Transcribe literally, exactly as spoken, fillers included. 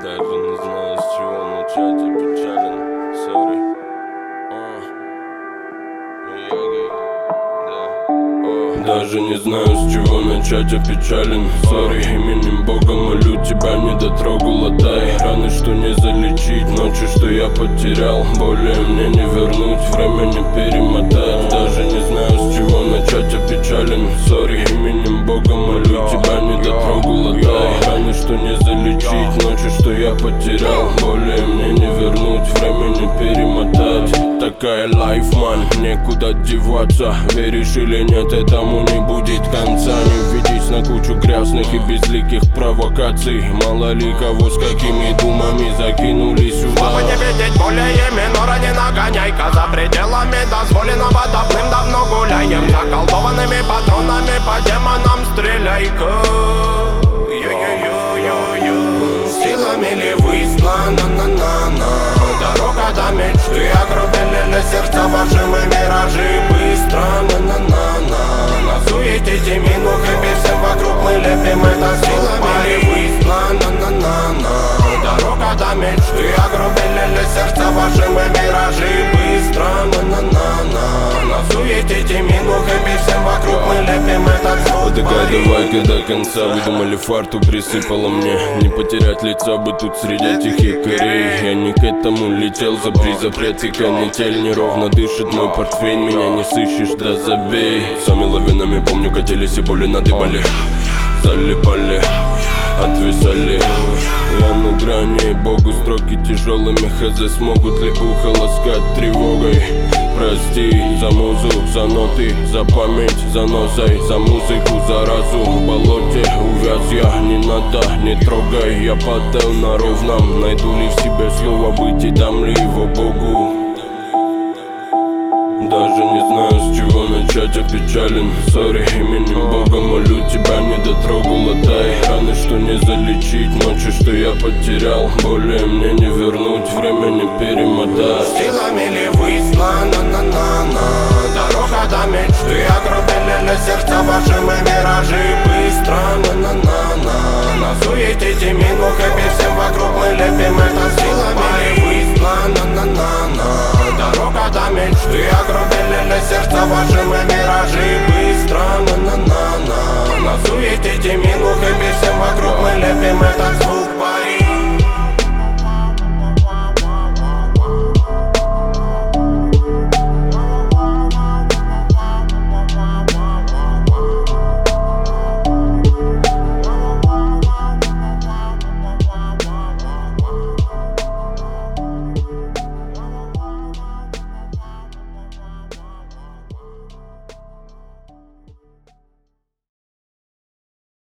Даже не знаю, с чего начать, я печален, сори. Даже не знаю, с чего начать, я печален, сори. Именем Бога молю тебя, не дотрогу латай. Раны, что не залечить, ночи, что я потерял. Более мне не вернуть, время не перемотать. Даже не знаю, с чего начать, я печален, сори. Именем Бога молю тебя, не дотрогу латай. Раны, что не залечить, ночи, что я потерял. Более мне не вернуть, время не перемотать. Такая лайф, ман, некуда деваться. Веришь или нет, этому не будет конца. Не ведись на кучу грязных и безликих провокаций. Мало ли кого с какими думами закинули сюда. Чтобы не видеть более минора, не нагоняй-ка. За пределами дозволенного давным-давно гуляем. Заколдованными патронами по демонам стреляй-ка. Силами ли выслана, на-на-на. Дорога до мечты, огрубели сердца ваши мы миражи. Быстро, на-на-на-на. На суете минух и всем вокруг мы лепим это. Силами ли выслана, на-на-на. Дорога до мечты, огрубели сердца ваши мы миражи. Быстро, на-на-на-на. На суете минух и всем вокруг мы лепим это. Догадывай-ка до конца, выдумали фарту, присыпало мне. Не потерять лица бы тут среди этих якорей. Я не к этому летел, запри запрет и канитель. Неровно дышит мой портфель, меня не сыщешь, да забей. Сами лавинами, помню, катились и боли надыбали. Залипали, отвисали. Я на грани, Богу строки тяжелыми. Хз, смогут ли ухо ласкать тревогой? Прости за музу, за ноты, за память, за носой, за музыку, за разум. В болоте увяз я, не надо, не трогай. Я падал на ровном, найду ли в себе слово быть и дам ли его Богу? Даже не знаю, с чего начать, я печален, сори. Именем Бога молю тебя, не дотрогу латай. Раны, что не залечить, ночи, что я потерял. Более мне не вернуть, время не перемотать. Силами ли выслана, на-на-на. Дорога до мечты, огрубели сердца ваши мы миражи. Быстро, на-на-на-на. На суете минух и всем вокруг мы лепим это. Силами ли выслана, на-на-на. Дорога до мечты, огрубели сердца ваши мы миражи. Быстро, на-на-на-на. На суете минух и